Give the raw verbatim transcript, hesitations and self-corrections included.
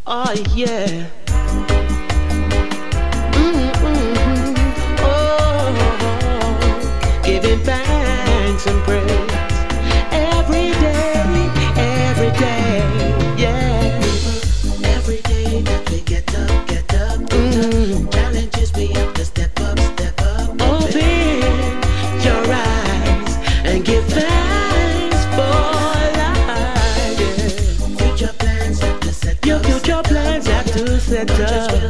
Oh yeah. Mm-mm-mm. Oh, giving thanks and praise every day, every day, yeah. Every day that we get up, get up, get mm. up. Challenges we have to step up, step up. Open your eyes and give thanks for life. Yeah. Future plans have to set up, your future plans have to set up.